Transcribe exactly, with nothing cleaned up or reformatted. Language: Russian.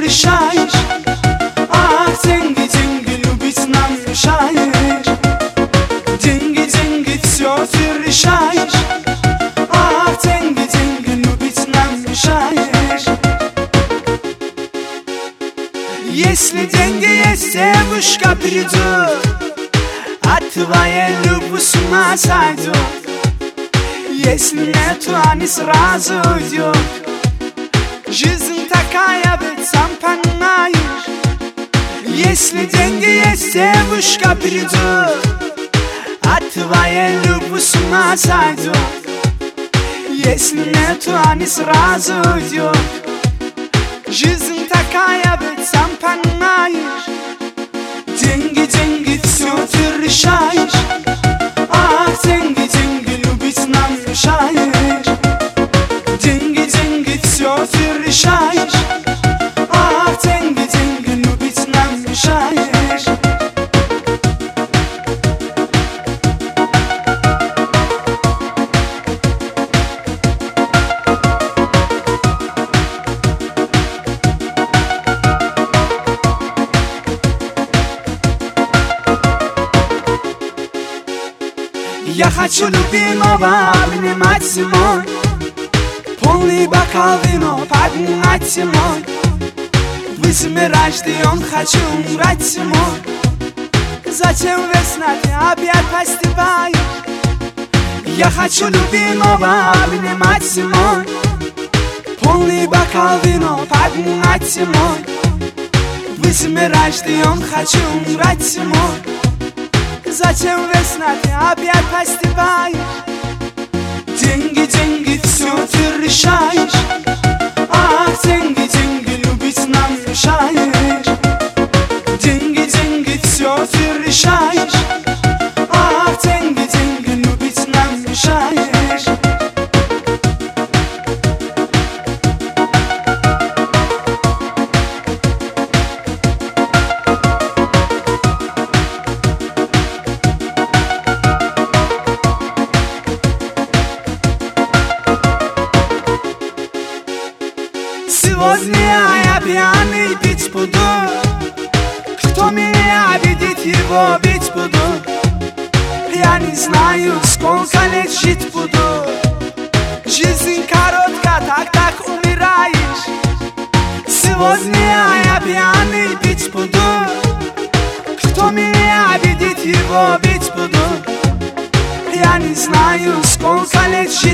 решаешь. Ах, деньги, деньги, любить нам мешаешь. Деньги, деньги, все ты решаешь. Ах, деньги, деньги, любить нам мешаешь. Если деньги есть, девушка придет, от твоей любви с ума сойдет. Если нету, они сразу уйдет. Жизнь такая, ведь сам понимаешь. Если деньги есть, девушка придет, от твоей любви с ума сойдет. Если нету, они сразу уйдет. Жизнь такая, ведь сам понимаешь. Деньги, деньги, все ты решаешь. Ах, деньги, деньги, любить нам мешаешь. Деньги, деньги, все ты решаешь. Ах, деньги, деньги, любить нам мешаешь. Я хочу любимого обнимать зимой, полный бокал вино поднимать зимой. Вы рожден, хочу умирать зимой. Затем весна, ты опять поступаешь. Я хочу любимого обнимать зимой, полный бокал вино поднимать зимой. Вы рожден, хочу умирать зимой. Затем весна, ты опять поступаешь. Деньги, деньги, все ты решаешь. Ах, деньги, деньги, любить нам мешаешь. Деньги, деньги, все ты решаешь. Ах, деньги, деньги, любить нам мешаешь. Сегодня я пьяный пить буду. Кто меня обидит, его бить буду. Я не знаю, сколько лет жить буду. Жизнь коротка, так так умираешь. Сегодня я пьяный пить буду. Кто меня обидит, его бить буду. Я не знаю, сколько лет жить